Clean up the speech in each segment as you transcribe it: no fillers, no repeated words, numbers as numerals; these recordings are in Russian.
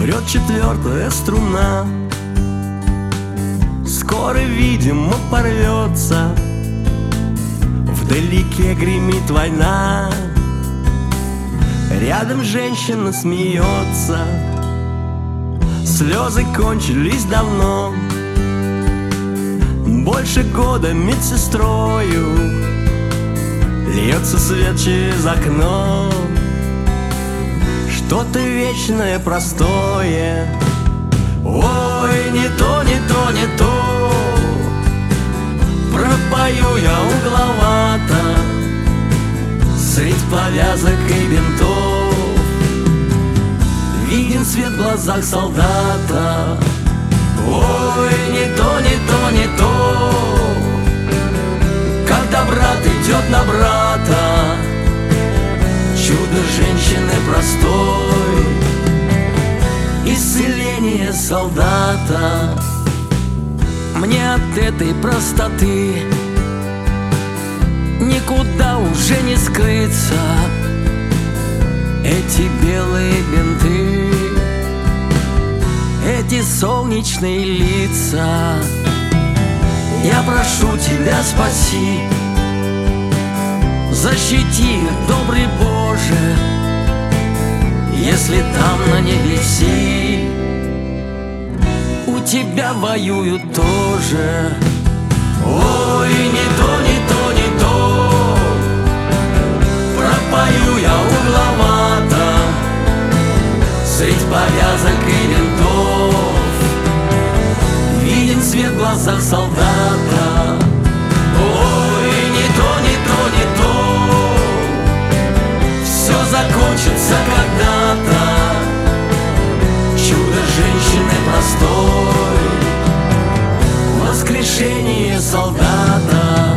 Врет четвертая струна, скоро, видимо, порвется. Вдалеке гремит война, рядом женщина смеется. Слезы кончились давно, больше года медсестрою льется свет через окно. Что-то вечное, простое. Ой, не то, не то, не то. Пропою я угловато средь повязок и бинтов. Виден свет в глазах солдата. Ой, не то, не то, не то. Когда брат идет на брата, чудо женщины простой, исцеление солдата. Мне от этой простоты никуда уже не скрыться. Эти белые бинты, эти солнечные лица. Я прошу тебя, спаси, защити их, добрый Боже, если там на небеси у тебя воюют тоже. Ой, не то, не то, не то. Пропою я угловато средь повязок и винтов. Виден свет в глазах солдата. Ой, не то, не то, не то. Все закончится когда-то. Чудо женщины простой, воскрешение солдата.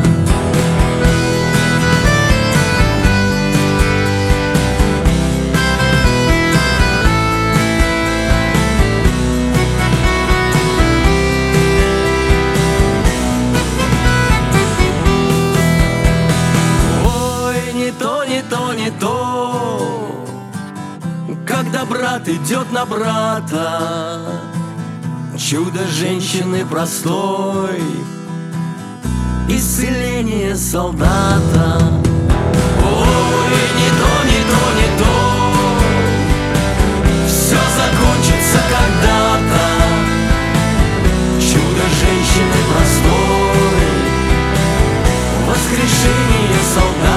Не то, когда брат идет на брата, чудо женщины простой, исцеление солдата. Ой, не то, не то, не то. Все закончится когда-то. Чудо женщины простой, воскрешение солдата.